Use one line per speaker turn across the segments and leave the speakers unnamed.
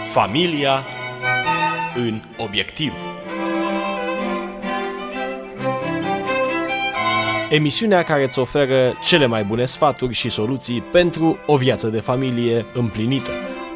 Familia în obiectiv. Emisiunea care îți oferă cele mai bune sfaturi și soluții pentru o viață de familie împlinită.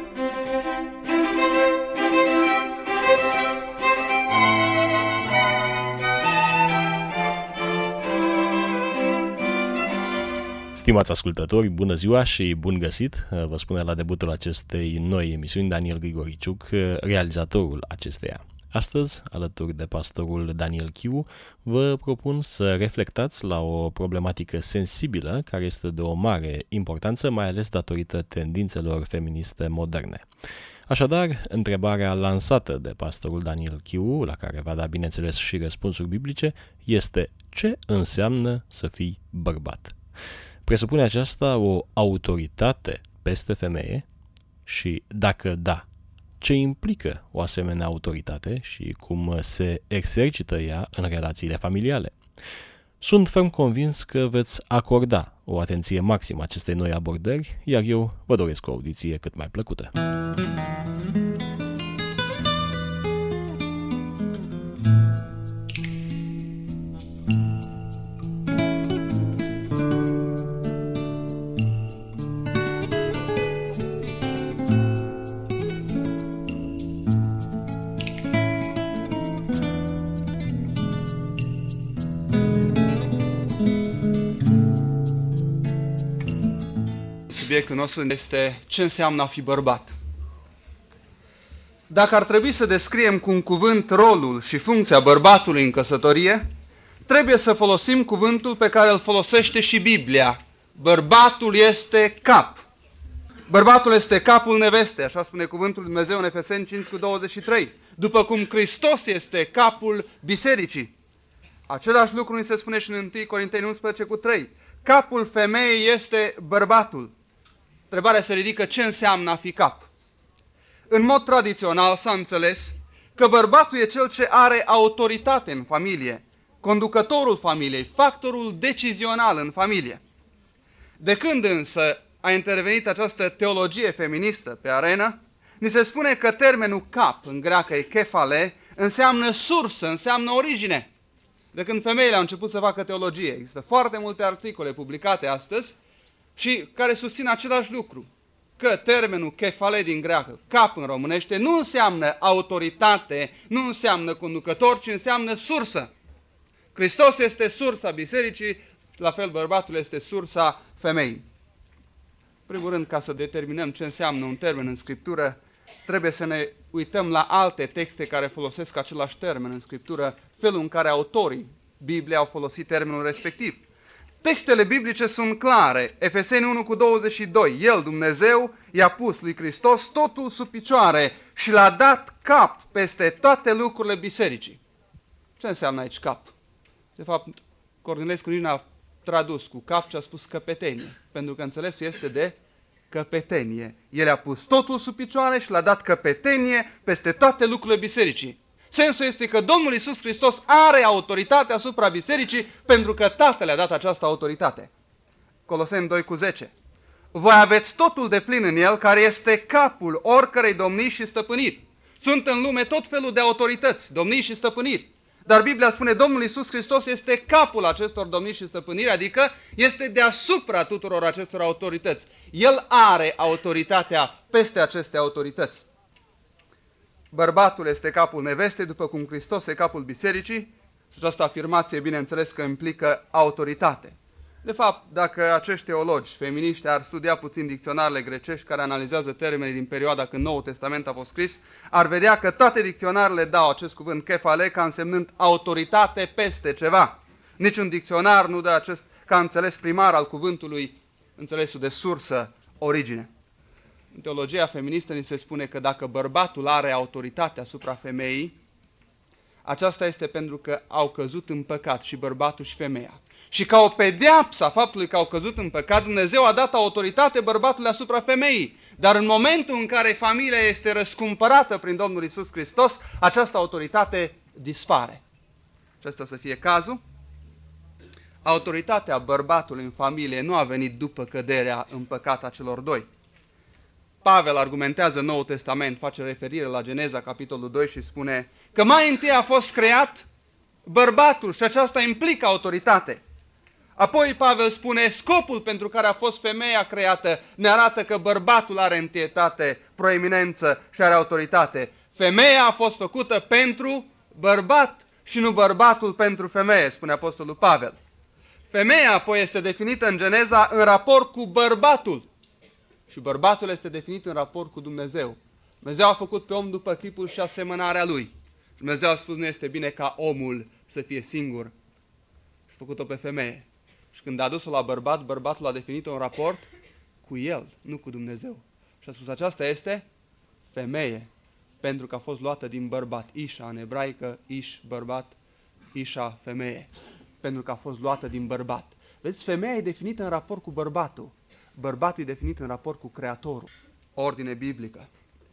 Stimați ascultători, bună ziua și bun găsit! Vă spune la debutul acestei noi emisiuni Daniel Grigoriciuc, realizatorul acesteia. Astăzi, alături de pastorul Daniel Chiu, vă propun să reflectați la o problematică sensibilă care este de o mare importanță, mai ales datorită tendințelor feministe moderne. Așadar, întrebarea lansată de pastorul Daniel Chiu, la care va da bineînțeles și răspunsuri biblice, este: ce înseamnă să fii bărbat? Presupune aceasta o autoritate peste femeie? Și dacă da, ce implică o asemenea autoritate și cum se exercită ea în relațiile familiale? Sunt ferm convins că veți acorda o atenție maximă acestei noi abordări, iar eu vă doresc o audiție cât mai plăcută.
Subiectul nostru este ce înseamnă a fi bărbat. Dacă ar trebui să descriem cu un cuvânt rolul și funcția bărbatului în căsătorie, trebuie să folosim cuvântul pe care îl folosește și Biblia. Bărbatul este cap. Bărbatul este capul nevestei, așa spune cuvântul lui Dumnezeu în Efeseni 5:23. După cum Hristos este capul bisericii. Același lucru ni se spune și în 1 Corinteni 11:3. Capul femeii este bărbatul. Întrebarea se ridică: ce înseamnă a fi cap? În mod tradițional s-a înțeles că bărbatul e cel ce are autoritate în familie, conducătorul familiei, factorul decizional în familie. De când însă a intervenit această teologie feministă pe arenă, ni se spune că termenul cap, în greacă e kephale, înseamnă sursă, înseamnă origine. De când femeile au început să facă teologie, există foarte multe articole publicate astăzi și care susțin același lucru, că termenul kephale din greacă, cap în românește, nu înseamnă autoritate, nu înseamnă conducător, ci înseamnă sursă. Hristos este sursa bisericii, la fel bărbatul este sursa femeii. În primul rând, ca să determinăm ce înseamnă un termen în Scriptură, trebuie să ne uităm la alte texte care folosesc același termen în Scriptură, felul în care autorii Bibliei au folosit termenul respectiv. Textele biblice sunt clare. Efeseni 1:22. El, Dumnezeu, i-a pus lui Hristos totul sub picioare și l-a dat cap peste toate lucrurile bisericii. Ce înseamnă aici cap? De fapt, Cornilescu nici n-a tradus cu cap, ci a spus căpetenie, pentru că înțelesul este de căpetenie. El a pus totul sub picioare și l-a dat căpetenie peste toate lucrurile bisericii. Sensul este că Domnul Iisus Hristos are autoritate asupra bisericii pentru că Tatăl a dat această autoritate. Coloseni 2:10. Voi aveți totul de plin în El, care este capul oricărei domnii și stăpâniri. Sunt în lume tot felul de autorități, domnii și stăpâniri. Dar Biblia spune Domnul Iisus Hristos este capul acestor domnii și stăpâniri, adică este deasupra tuturor acestor autorități. El are autoritatea peste aceste autorități. Bărbatul este capul nevestei, după cum Hristos e capul bisericii, și această afirmație, bineînțeles, că implică autoritate. De fapt, dacă acești teologi feminiști ar studia puțin dicționarele grecești care analizează termenii din perioada când Noul Testament a fost scris, ar vedea că toate dicționarele dau acest cuvânt kephale ca însemnând autoritate peste ceva. Niciun dicționar nu dă acest ca înțeles primar al cuvântului, înțelesul de sursă, origine. În teologia feministă ni se spune că dacă bărbatul are autoritate asupra femeii, aceasta este pentru că au căzut în păcat și bărbatul și femeia. Și ca o pedeapsă a faptului că au căzut în păcat, Dumnezeu a dat autoritate bărbatului asupra femeii. Dar în momentul în care familia este răscumpărată prin Domnul Iisus Hristos, această autoritate dispare. Și asta să fie cazul. Autoritatea bărbatului în familie nu a venit după căderea în păcat a celor doi. Pavel argumentează Noul Testament, face referire la Geneza, capitolul 2 și spune că mai întâi a fost creat bărbatul și aceasta implică autoritate. Apoi Pavel spune scopul pentru care a fost femeia creată ne arată că bărbatul are întâietate, proeminență și are autoritate. Femeia a fost făcută pentru bărbat și nu bărbatul pentru femeie, spune apostolul Pavel. Femeia apoi este definită în Geneza în raport cu bărbatul și bărbatul este definit în raport cu Dumnezeu. Dumnezeu a făcut pe om după chipul și asemănarea lui. Dumnezeu a spus nu este bine ca omul să fie singur și a făcut-o pe femeie. Și când a adus-o la bărbat, bărbatul a definit-o în raport cu el, nu cu Dumnezeu. Și a spus aceasta este femeie, pentru că a fost luată din bărbat. Ișa în ebraică, iș bărbat, ișa femeie. Pentru că a fost luată din bărbat. Vedeți, femeia e definită în raport cu bărbatul. Bărbatul e definit în raport cu Creatorul. Ordine biblică.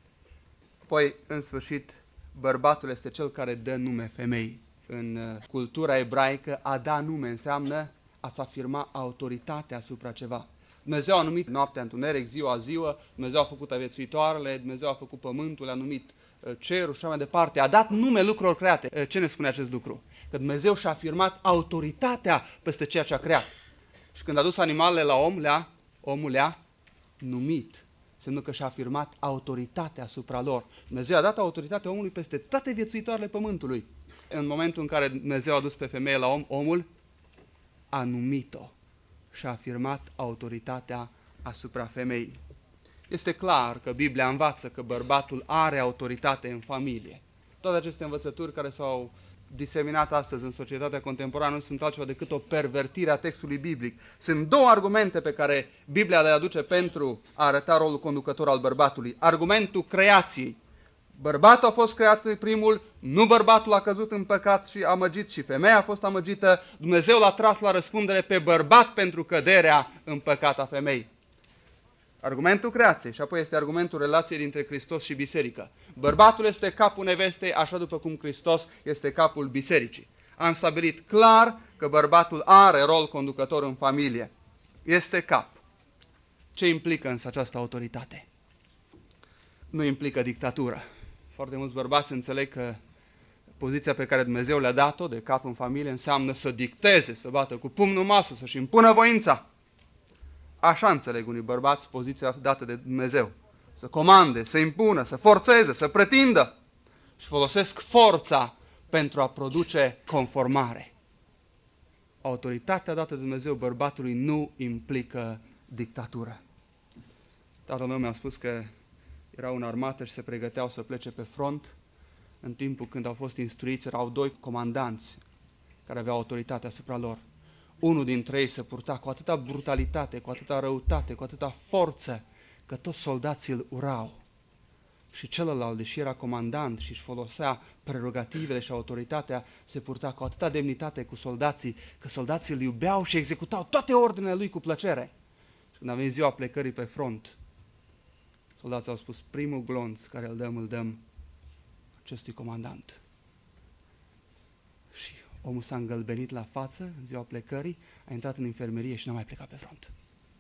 Apoi, în sfârșit, bărbatul este cel care dă nume femeii. În cultura ebraică, a da nume înseamnă a-ți afirma autoritatea asupra ceva. Dumnezeu a numit noaptea întuneric, ziua, Dumnezeu a făcut aviețuitoarele, Dumnezeu a făcut pământul, a numit cerul și așa mai departe. A dat nume lucrurilor create. Ce ne spune acest lucru? Că Dumnezeu și-a afirmat autoritatea peste ceea ce a creat. Și când a dus animalele la om, omul le-a numit. Înseamnă că și-a afirmat autoritatea asupra lor. Dumnezeu a dat autoritatea omului peste toate viețuitoarele pământului. În momentul în care Dumnezeu a dus pe femeie la om, omul a numit-o și a afirmat autoritatea asupra femeii. Este clar că Biblia învață că bărbatul are autoritate în familie. Toate aceste învățături care s-au diseminat astăzi în societatea contemporană nu sunt altceva decât o pervertire a textului biblic. Sunt două argumente pe care Biblia le aduce pentru a arăta rolul conducător al bărbatului. Argumentul creației. Bărbatul a fost creat primul, nu bărbatul a căzut în păcat și amăgit și femeia a fost amăgită. Dumnezeu l-a tras la răspundere pe bărbat pentru căderea în păcat a femeii. Argumentul creației și apoi este argumentul relației dintre Hristos și biserică. Bărbatul este capul nevestei, așa după cum Hristos este capul bisericii. Am stabilit clar că bărbatul are rol conducător în familie. Este cap. Ce implică însă această autoritate? Nu implică dictatură. Foarte mulți bărbați înțeleg că poziția pe care Dumnezeu le-a dat-o de cap în familie înseamnă să dicteze, să bată cu pumnul în masă, să-și impună voința. Așa înțeleg unii bărbați poziția dată de Dumnezeu. Să comande, să impună, să forțeze, să pretindă. Și folosesc forța pentru a produce conformare. Autoritatea dată de Dumnezeu bărbatului nu implică dictatură. Tatăl meu mi-a spus că erau în armată și se pregăteau să plece pe front. În timpul când au fost instruiți, erau doi comandanți care aveau autoritate asupra lor. Unul dintre ei se purta cu atâta brutalitate, cu atâta răutate, cu atâta forță, că toți soldații îl urau. Și celălalt, deși era comandant și își folosea prerogativele și autoritatea, se purta cu atâta demnitate cu soldații, că soldații îl iubeau și executau toate ordinele lui cu plăcere. Și când a venit ziua plecării pe front, soldații au spus, primul glonț care îl dăm acestui comandant. Și omul s-a îngălbenit la față în ziua plecării, a intrat în infirmerie și n-a mai plecat pe front.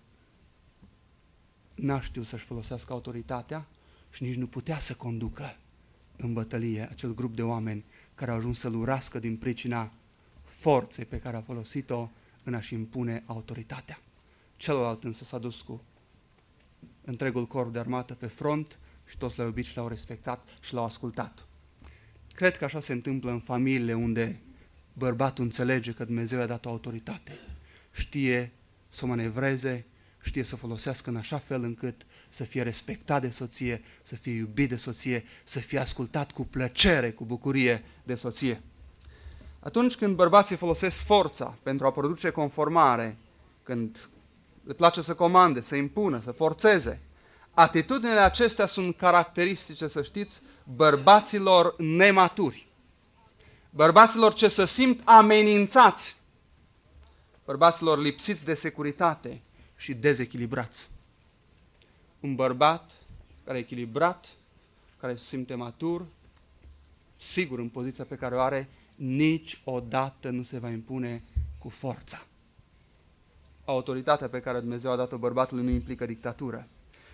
N-a știut să-și folosească autoritatea și nici nu putea să conducă în bătălie acel grup de oameni care au ajuns să-l urască din pricina forței pe care a folosit-o în a-și impune autoritatea. Celălalt însă s-a dus cu întregul corp de armată pe front și toți l-au iubit și l-au respectat și l-au ascultat. Cred că așa se întâmplă în familiile unde bărbatul înțelege că Dumnezeu i-a dat o autoritate. Știe să o manevreze, știe să o folosească în așa fel încât să fie respectat de soție, să fie iubit de soție, să fie ascultat cu plăcere, cu bucurie de soție. Atunci când bărbații folosesc forța pentru a produce conformare, când le place să comande, să impună, să forțeze, atitudinile acestea sunt caracteristice, să știți, bărbaților nematuri. Bărbaților ce se simt amenințați, bărbaților lipsiți de securitate și dezechilibrați. Un bărbat care e echilibrat, care se simte matur, sigur în poziția pe care o are, niciodată nu se va impune cu forța. Autoritatea pe care Dumnezeu a dat-o bărbatului nu implică dictatură.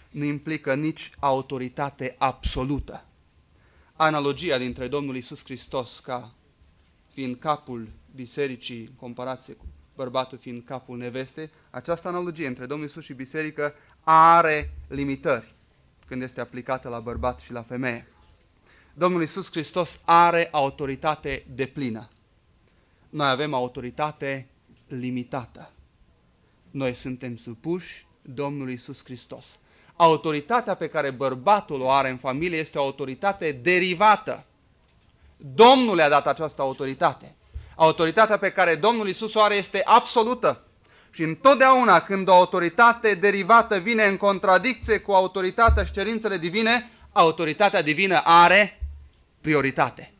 nu implică nici autoritate absolută. Analogia dintre Domnul Iisus Hristos ca fiind capul bisericii în comparație cu bărbatul fiind capul nevestei, această analogie între Domnul Iisus și biserică are limitări când este aplicată la bărbat și la femeie. Domnul Iisus Hristos are autoritate deplină. Noi avem autoritate limitată. Noi suntem supuși Domnului Iisus Hristos. Autoritatea pe care bărbatul o are în familie este o autoritate derivată. Domnul le-a dat această autoritate. Autoritatea pe care Domnul Iisus o are este absolută. Și întotdeauna când o autoritate derivată vine în contradicție cu autoritatea și cerințele divine, autoritatea divină are prioritate.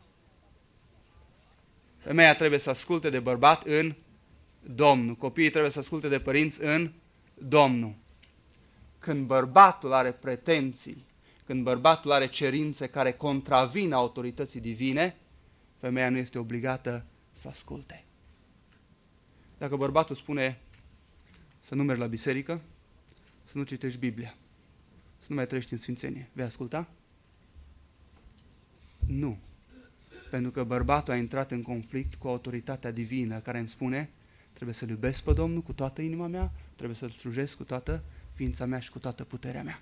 Femeia trebuie să asculte de bărbat în Domnul. Copiii trebuie să asculte de părinți în Domnul. Când bărbatul are pretenții, când bărbatul are cerințe care contravin autorității divine, femeia nu este obligată să asculte. Dacă bărbatul spune să nu mergi la biserică, să nu citești Biblia, să nu mai trăiești în sfințenie, vei asculta? Nu. Pentru că bărbatul a intrat în conflict cu autoritatea divină care îmi spune trebuie să-L iubesc pe Domnul cu toată inima mea, trebuie să-L slujesc cu toată ființa mea și cu toată puterea mea.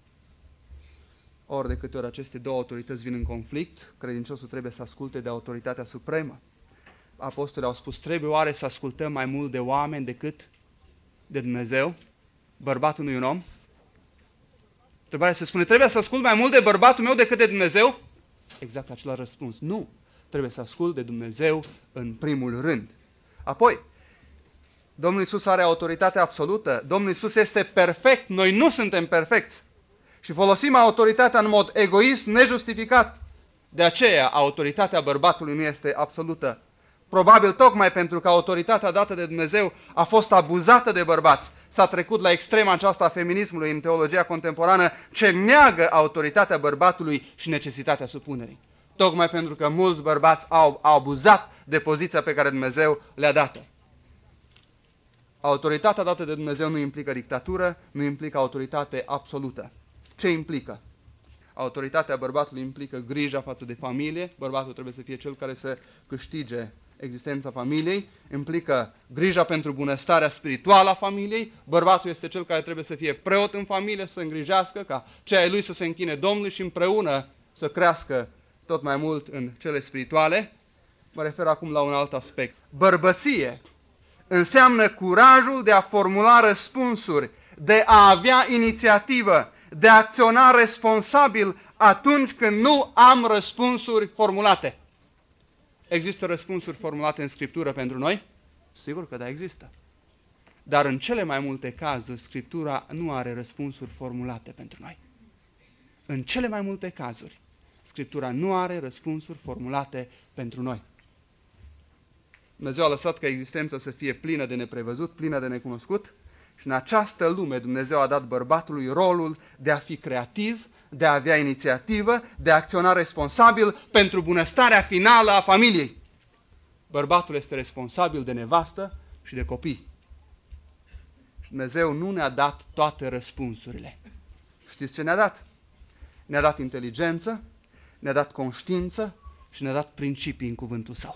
Ori de câte ori aceste două autorități vin în conflict, credinciosul trebuie să asculte de autoritatea supremă. Apostolii au spus, trebuie oare să ascultăm mai mult de oameni decât de Dumnezeu? Bărbatul nu e un om? Întrebarea se spune, trebuie să ascult mai mult de bărbatul meu decât de Dumnezeu? Exact acela răspuns. Nu. Trebuie să ascult de Dumnezeu în primul rând. Apoi, Domnul Iisus are autoritate absolută. Domnul Iisus este perfect. Noi nu suntem perfecți. Și folosim autoritatea în mod egoist, nejustificat. De aceea, autoritatea bărbatului nu este absolută. Probabil tocmai pentru că autoritatea dată de Dumnezeu a fost abuzată de bărbați. S-a trecut la extrema aceasta a feminismului în teologia contemporană, ce neagă autoritatea bărbatului și necesitatea supunerii. Tocmai pentru că mulți bărbați au abuzat de poziția pe care Dumnezeu le-a dat-o. Autoritatea dată de Dumnezeu nu implică dictatură, nu implică autoritate absolută. Ce implică? Autoritatea bărbatului implică grija față de familie. Bărbatul trebuie să fie cel care să câștige existența familiei, implică grija pentru bunăstarea spirituală a familiei. Bărbatul este cel care trebuie să fie preot în familie, să îngrijească ca cei ai lui să se închine Domnului și împreună să crească tot mai mult în cele spirituale. Mă refer acum la un alt aspect. Bărbăție înseamnă curajul de a formula răspunsuri, de a avea inițiativă, de a acționa responsabil atunci când nu am răspunsuri formulate. Există răspunsuri formulate în Scriptură pentru noi? Sigur că da, există. Dar în cele mai multe cazuri, Scriptura nu are răspunsuri formulate pentru noi. În cele mai multe cazuri, Scriptura nu are răspunsuri formulate pentru noi. Dumnezeu a lăsat ca existența să fie plină de neprevăzut, plină de necunoscut și în această lume Dumnezeu a dat bărbatului rolul de a fi creativ, de a avea inițiativă, de a acționa responsabil pentru bunăstarea finală a familiei. Bărbatul este responsabil de nevastă și de copii. Și Dumnezeu nu ne-a dat toate răspunsurile. Știți ce ne-a dat? Ne-a dat inteligență, ne-a dat conștiință și ne-a dat principii în cuvântul Său.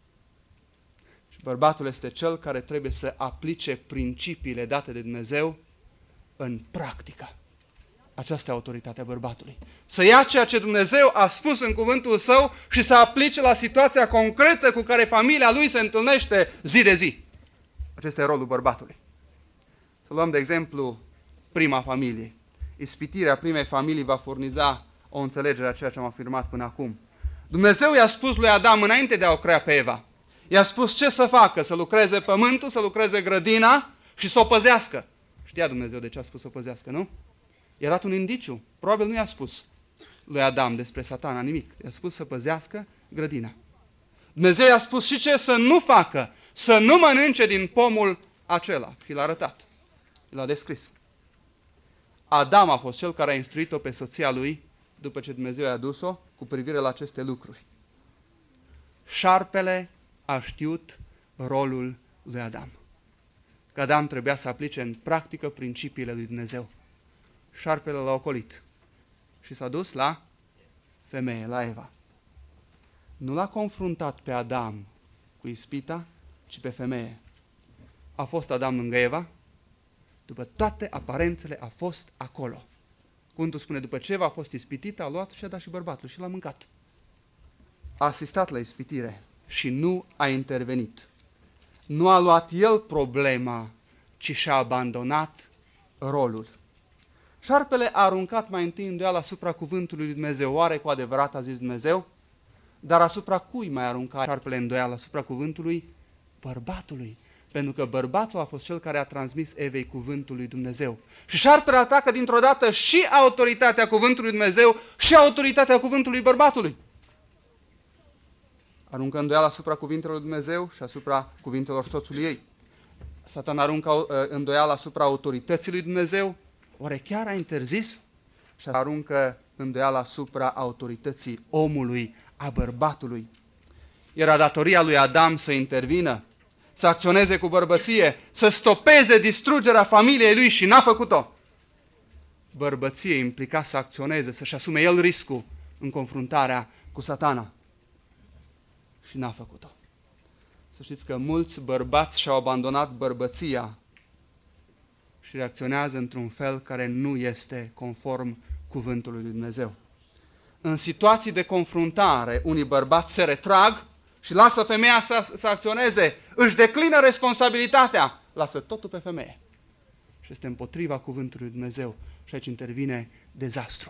Și bărbatul este cel care trebuie să aplice principiile date de Dumnezeu în practică. Aceasta e autoritatea bărbatului. Să ia ceea ce Dumnezeu a spus în cuvântul Său și să aplice la situația concretă cu care familia lui se întâlnește zi de zi. Acesta e rolul bărbatului. Să luăm de exemplu prima familie. Ispitirea primei familii va furniza o înțelegere a ceea ce am afirmat până acum. Dumnezeu i-a spus lui Adam înainte de a o crea pe Eva. I-a spus ce să facă, să lucreze pământul, să lucreze grădina și să o păzească. Știa Dumnezeu de ce a spus să o păzească, nu? I-a dat un indiciu. Probabil nu i-a spus lui Adam despre Satana nimic. I-a spus să păzească grădina. Dumnezeu i-a spus și ce să nu facă, să nu mănânce din pomul acela. Și l-a arătat. L-a descris. Adam a fost cel care a instruit-o pe soția lui, după ce Dumnezeu i-a dus-o, cu privire la aceste lucruri. Șarpele a știut rolul lui Adam. Că Adam trebuia să aplice în practică principiile lui Dumnezeu. șarpele l-a ocolit și s-a dus la femeie, la Eva. Nu l-a confruntat pe Adam cu ispita, ci pe femeie. A fost Adam lângă Eva, după toate aparențele a fost acolo. Cuvântul spune, după ce Eva a fost ispitită, a luat și a dat și bărbatul și l-a mâncat. A asistat la ispitire și nu a intervenit. Nu a luat el problema, ci și-a abandonat rolul. Șarpele a aruncat mai întâi îndoială asupra cuvântului lui Dumnezeu. Oare cu adevărat a zis Dumnezeu? Dar asupra cui mai arunca șarpele îndoială? Asupra cuvântului bărbatului. Pentru că bărbatul a fost cel care a transmis Evei cuvântul lui Dumnezeu. Și șarpele atacă dintr-o dată și autoritatea cuvântului lui Dumnezeu și autoritatea cuvântului bărbatului. Aruncă îndoială asupra cuvintelor lui Dumnezeu și asupra cuvintelor soțului ei. Satan aruncă îndoială asupra autorității lui Dumnezeu. Oare chiar a interzis? Și aruncă îndoială asupra autorității omului, a bărbatului. Era datoria lui Adam să intervină, să acționeze cu bărbăție, să stopeze distrugerea familiei lui și n-a făcut-o. Bărbăție implica să acționeze, să-și asume el riscul în confruntarea cu Satana. Și n-a făcut-o. Să știți că mulți bărbați și-au abandonat bărbăția și reacționează într-un fel care nu este conform cuvântului lui Dumnezeu. În situații de confruntare, unii bărbați se retrag și lasă femeia să acționeze, își declină responsabilitatea, lasă totul pe femeie. Și este împotriva cuvântului lui Dumnezeu. Și aici intervine dezastru.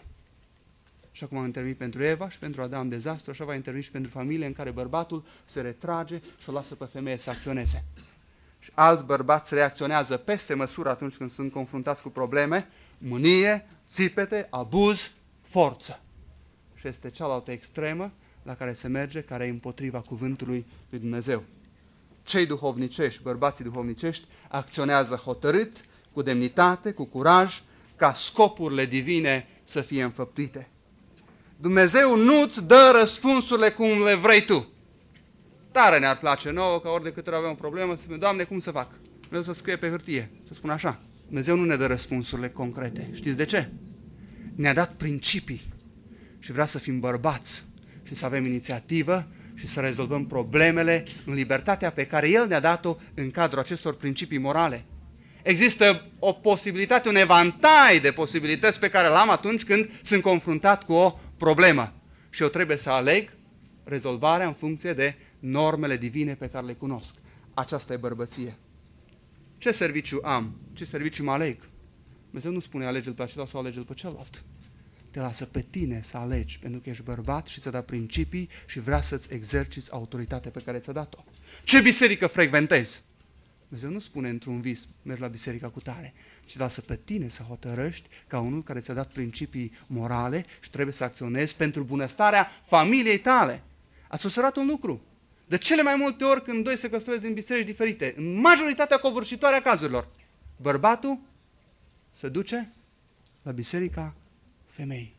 Și acum a intervenit pentru Eva și pentru Adam dezastru, așa va interveni și pentru familie în care bărbatul se retrage și o lasă pe femeie să acționeze. Și alți bărbați reacționează peste măsură atunci când sunt confruntați cu probleme, mânie, țipete, abuz, forță. Și este cealaltă extremă la care se merge, care e împotriva cuvântului lui Dumnezeu. Cei duhovnicești, bărbații duhovnicești, acționează hotărât, cu demnitate, cu curaj, ca scopurile divine să fie înfăptuite. Dumnezeu nu-ți dă răspunsurile cum le vrei tu. Tare ne-ar place nouă că ori de câte ori avem o problemă să spunem, Doamne, cum să fac? Vreau să scrie pe hârtie, să spun așa. Dumnezeu nu ne dă răspunsurile concrete. Știți de ce? Ne-a dat principii și vrea să fim bărbați și să avem inițiativă și să rezolvăm problemele în libertatea pe care El ne-a dat-o în cadrul acestor principii morale. Există o posibilitate, un evantai de posibilități pe care l-am atunci când sunt confruntat cu o problemă. Și eu trebuie să aleg rezolvarea în funcție de normele divine pe care le cunosc. Aceasta e bărbăție. Ce serviciu am? Ce serviciu mă aleg? Dumnezeu nu spune alege-l pe acela sau alege-l pe celălalt. Te lasă pe tine să alegi, pentru că ești bărbat și ți-a dat principii și vrea să-ți exerciți autoritatea pe care ți-a dat-o. Ce biserică frecventezi? Dumnezeu nu spune într-un vis, mergi la biserica cu tare, ci lasă pe tine să hotărăști ca unul care ți-a dat principii morale și trebuie să acționezi pentru bunăstarea familiei tale. Ați observat un lucru. De cele mai multe ori când doi se căsătoresc din biserici diferite, în majoritatea covârșitoare a cazurilor, bărbatul se duce la biserica femeii.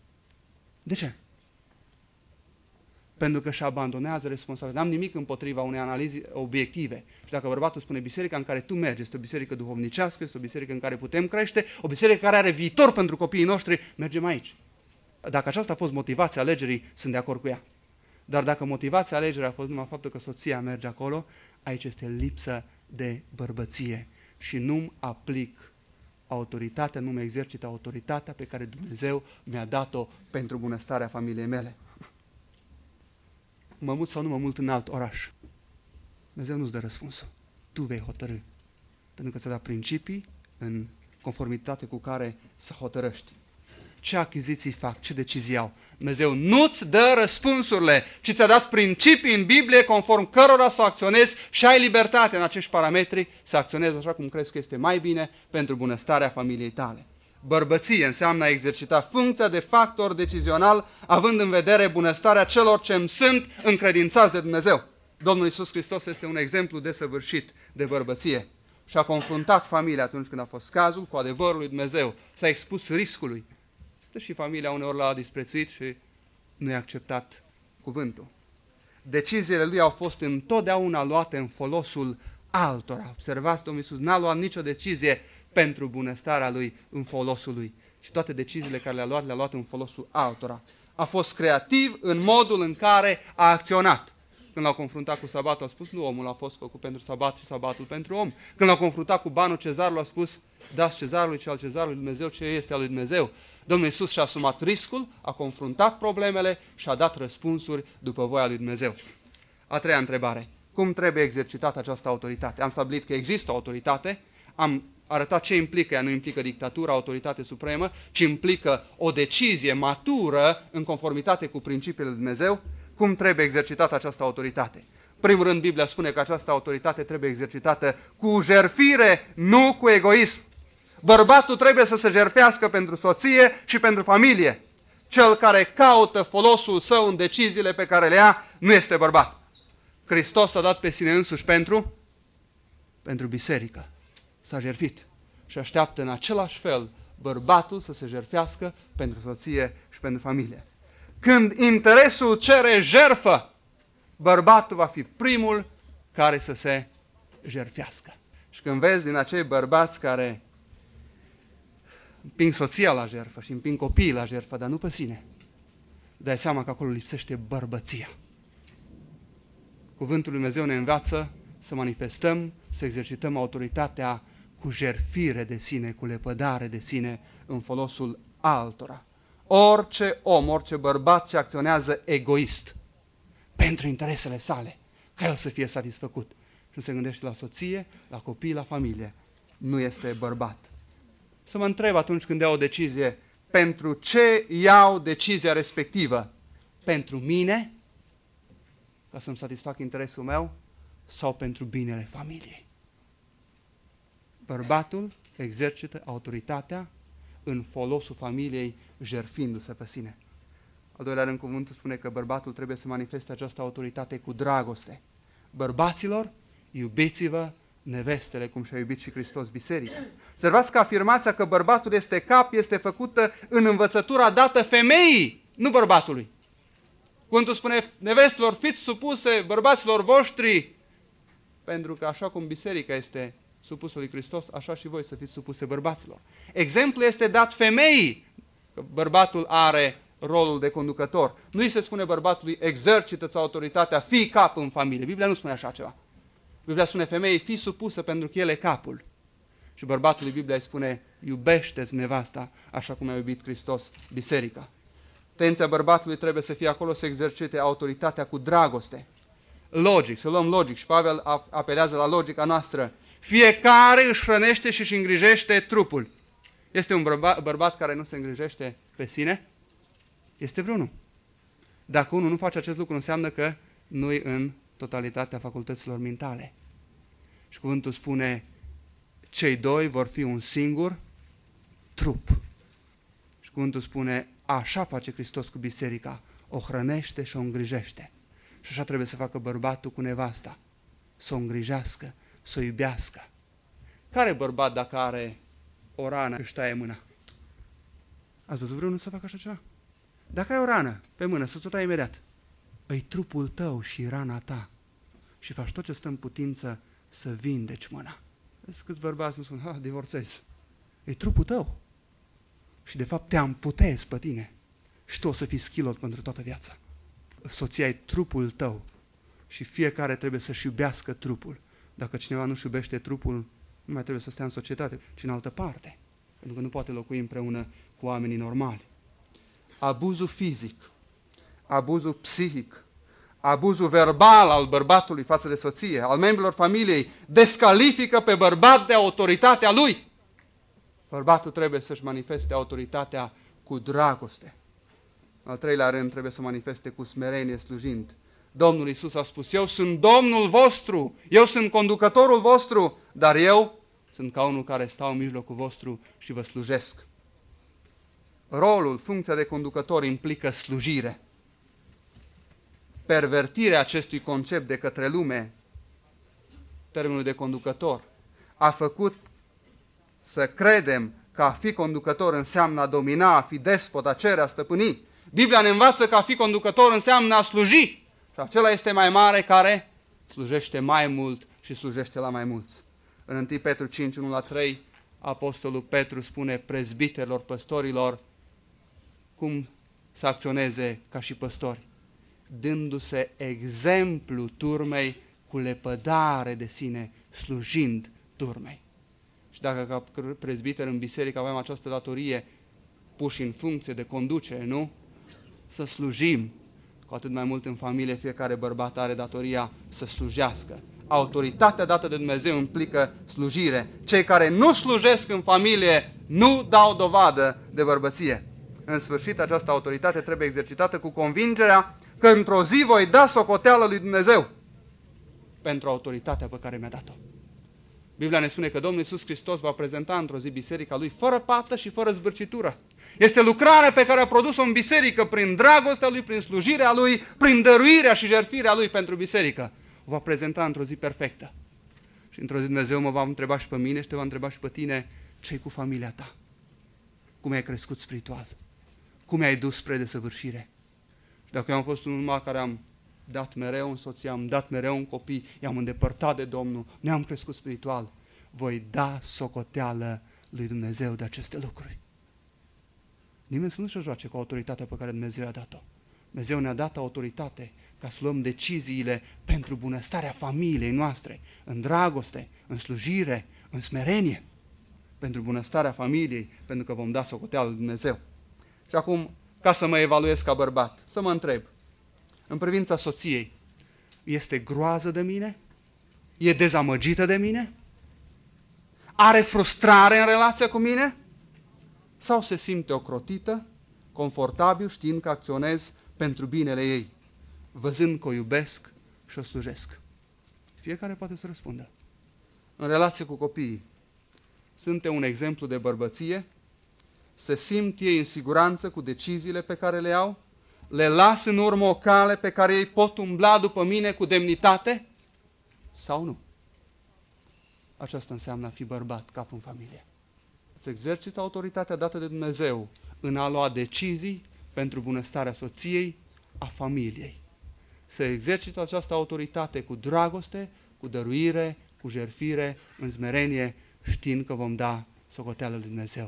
De ce? Pentru că își abandonează responsabilitatea. N-am nimic împotriva unei analize obiective. Și dacă bărbatul spune biserica în care tu mergi este o biserică duhovnicească, este o biserică în care putem crește, o biserică care are viitor pentru copiii noștri, mergem aici. Dacă aceasta a fost motivația alegerii, sunt de acord cu ea. Dar dacă motivația alegerii a fost numai faptul că soția merge acolo, aici este lipsă de bărbăție. Și nu-mi aplic autoritatea, nu-mi exercit autoritatea pe care Dumnezeu mi-a dat-o pentru bunăstarea familiei mele. Mă mut sau nu mă mut în alt oraș. Dumnezeu nu-ți dă răspunsul. Tu vei hotărî. Pentru că ți-a dat principii în conformitate cu care să hotărăști. Ce achiziții fac, ce decizii au. Dumnezeu nu-ți dă răspunsurile, ci ți-a dat principii în Biblie conform cărora să acționezi și ai libertate în acești parametri să acționezi așa cum crezi că este mai bine pentru bunăstarea familiei tale. Bărbăție înseamnă a exercita funcția de factor decizional, având în vedere bunăstarea celor ce îmi sunt încredințați de Dumnezeu. Domnul Iisus Hristos este un exemplu desăvârșit de bărbăție și a confruntat familia atunci când a fost cazul cu adevărul lui Dumnezeu. S-a expus riscului. Și familia uneori l-a disprețuit și nu i-a acceptat cuvântul. Deciziile lui au fost întotdeauna luate în folosul altora. Observați, Domnul Iisus n-a luat nicio decizie pentru bunăstarea lui în folosul lui, și toate deciziile care le-a luat în folosul altora. A fost creativ în modul în care a acționat. Când l-au confruntat cu sabatul, a spus, nu, omul a fost făcut pentru sabat și sabatul pentru om. Când l-au confruntat cu banul cezarului, a spus, dați cezarului ce al cezarului, Dumnezeu ce este al lui Dumnezeu. Domnul Iisus și-a asumat riscul, a confruntat problemele și a dat răspunsuri după voia lui Dumnezeu. A treia întrebare. Cum trebuie exercitată această autoritate? Am stabilit că există o autoritate, am arătat ce implică ea, nu implică dictatură, autoritate supremă, ci implică o decizie matură în conformitate cu principiile lui Dumnezeu. Cum trebuie exercitată această autoritate? În primul rând, Biblia spune că această autoritate trebuie exercitată cu jertfire, nu cu egoism. Bărbatul trebuie să se jertfească pentru soție și pentru familie. Cel care caută folosul său în deciziile pe care le ia, nu este bărbat. Hristos a dat pe sine însuși pentru biserică. S-a jertfit și așteaptă în același fel bărbatul să se jertfească pentru soție și pentru familie. Când interesul cere jertfă, bărbatul va fi primul care să se jertfească. Și când vezi din acei bărbați care împing soția la jertfă și împing copiii la jertfă, dar nu pe sine, dai seama că acolo lipsește bărbăția. Cuvântul lui Dumnezeu ne învață să manifestăm, să exercităm autoritatea cu jertfire de sine, cu lepădare de sine în folosul altora. Orice om, orice bărbat ce acționează egoist pentru interesele sale, ca el să fie satisfăcut și nu se gândește la soție, la copii, la familie, nu este bărbat. Să mă întreb atunci când iau o decizie, pentru ce iau decizia respectivă? Pentru mine, ca să-mi satisfac interesul meu, sau pentru binele familiei? Bărbatul exercită autoritatea în folosul familiei, jertfindu-se pe sine. Al doilea rând, cuvântul spune că bărbatul trebuie să manifeste această autoritate cu dragoste. Bărbaților, iubiți-vă nevestele, cum și-a iubit și Hristos biserica. Observați că afirmația că bărbatul este cap este făcută în învățătura dată femeii, nu bărbatului. Cuvântul spune, nevestelor, fiți supuse bărbaților voștri, pentru că așa cum biserica este supusă lui Hristos, așa și voi să fiți supuse bărbaților. Exemplul este dat femeii, că bărbatul are rolul de conducător. Nu îi se spune bărbatului, exercită-ți autoritatea, fii cap în familie. Biblia nu spune așa ceva. Biblia spune femeii, fii supusă pentru că el e capul. Și bărbatului Biblia îi spune, iubește-ți nevasta așa cum a iubit Hristos biserica. Atenția bărbatului trebuie să fie acolo să exercite autoritatea cu dragoste. Logic, să luăm logic și Pavel apelează la logica noastră. Fiecare își hrănește și își îngrijește trupul. Este un bărbat care nu se îngrijește pe sine? Este vreunul. Dacă unul nu face acest lucru, înseamnă că nu-i în totalitatea facultăților mentale. Și cuvântul spune, cei doi vor fi un singur trup. Și cuvântul spune, așa face Hristos cu biserica, o hrănește și o îngrijește. Și așa trebuie să facă bărbatul cu nevasta, să o îngrijească, să o iubească. Care bărbat dacă are o rană își taie mâna? Ați văzut vreunul să facă așa ceva? Dacă ai o rană pe mână, să-ți o tai imediat. Îi trupul tău și rana ta și faci tot ce stă în putință să vindeci mâna. Vezi câți bărbați nu spun, divorțezi. E trupul tău. Și de fapt te amputezi pe tine. Și tu o să fii schilot pentru toată viața. Soția e trupul tău și fiecare trebuie să-și iubească trupul. Dacă cineva nu-și iubește trupul, nu mai trebuie să stea în societate, ci în altă parte. Pentru că nu poate locui împreună cu oamenii normali. Abuzul fizic, abuzul psihic, abuzul verbal al bărbatului față de soție, al membrilor familiei, descalifică pe bărbat de autoritatea lui. Bărbatul trebuie să-și manifeste autoritatea cu dragoste. Al treilea rând, trebuie să manifeste cu smerenie slujind. Domnul Iisus a spus, eu sunt Domnul vostru, eu sunt conducătorul vostru, dar eu sunt ca unul care stau în mijlocul vostru și vă slujesc. Rolul, funcția de conducător implică slujire. Pervertirea acestui concept de către lume, termenul de conducător, a făcut să credem că a fi conducător înseamnă a domina, a fi despot, a cere, a stăpâni. Biblia ne învață că a fi conducător înseamnă a sluji. Și acela este mai mare care slujește mai mult și slujește la mai mulți. În 1 Petru 5, 1-3, Apostolul Petru spune prezbiterilor, păstorilor, cum să acționeze ca și păstori, dându-se exemplu turmei cu lepădare de sine, slujind turmei. Și dacă ca prezbiter în biserică avem această datorie, puși în funcție de conducere, nu? Să slujim, cu atât mai mult în familie, fiecare bărbat are datoria să slujească. Autoritatea dată de Dumnezeu implică slujire. Cei care nu slujesc în familie nu dau dovadă de bărbăție. În sfârșit, această autoritate trebuie exercitată cu convingerea că într-o zi voi da socoteală lui Dumnezeu pentru autoritatea pe care mi-a dat-o. Biblia ne spune că Domnul Iisus Hristos va prezenta într-o zi biserica Lui fără pată și fără zbârcitură. Este lucrarea pe care a produs-o în biserică prin dragostea Lui, prin slujirea Lui, prin dăruirea și jertfirea Lui pentru biserică. O va prezenta într-o zi perfectă. Și într-o zi Dumnezeu mă va întreba și pe mine și te va întreba și pe tine: ce-i cu familia ta? Cum ai crescut spiritual? Cum ai dus spre desăvârșire? Și dacă eu am fost unul care am dat mereu în soție, am dat mereu în copii, i-am îndepărtat de Domnul, ne-am crescut spiritual, voi da socoteală lui Dumnezeu de aceste lucruri. Nimeni să nu se joace cu autoritatea pe care Dumnezeu a dat-o. Dumnezeu ne-a dat autoritate ca să luăm deciziile pentru bunăstarea familiei noastre, în dragoste, în slujire, în smerenie, pentru bunăstarea familiei, pentru că vom da socoteală lui Dumnezeu. Și acum, ca să mă evaluez ca bărbat, să mă întreb, în privința soției, este groază de mine? E dezamăgită de mine? Are frustrare în relația cu mine? Sau se simte ocrotită, confortabil, știind că acționez pentru binele ei, văzând că o iubesc și o slujesc? Fiecare poate să răspundă. În relație cu copiii, sunt un exemplu de bărbăție? Se simt ei în siguranță cu deciziile pe care le iau? Le las în urmă o cale pe care ei pot umbla după mine cu demnitate? Sau nu? Aceasta înseamnă a fi bărbat, cap în familie. Să exerciți autoritatea dată de Dumnezeu în a lua decizii pentru bunăstarea soției, a familiei. Să exerciți această autoritate cu dragoste, cu dăruire, cu jertfire, în smerenie, știind că vom da socoteală lui Dumnezeu.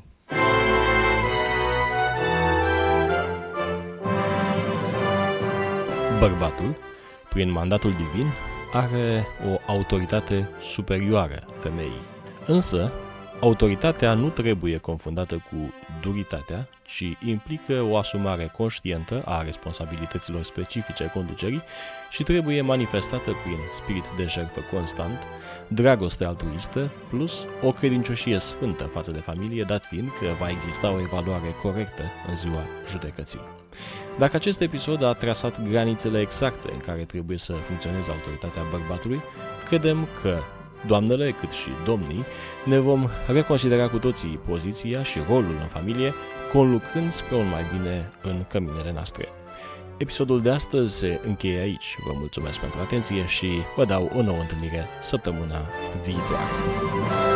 Bărbatul, prin mandatul divin, are o autoritate superioară femeii. Însă, autoritatea nu trebuie confundată cu duritatea, ci implică o asumare conștientă a responsabilităților specifice conducerii și trebuie manifestată prin spirit de jertfă constant, dragoste altruistă, plus o credincioșie sfântă față de familie, dat fiind că va exista o evaluare corectă în ziua judecății. Dacă acest episod a trasat granițele exacte în care trebuie să funcționeze autoritatea bărbatului, credem că doamnele cât și domnii ne vom reconsidera cu toții poziția și rolul în familie, conlucrând spre un mai bine în căminele noastre. Episodul de astăzi se încheie aici. Vă mulțumesc pentru atenție și vă dau o nouă întâlnire săptămâna viitoare.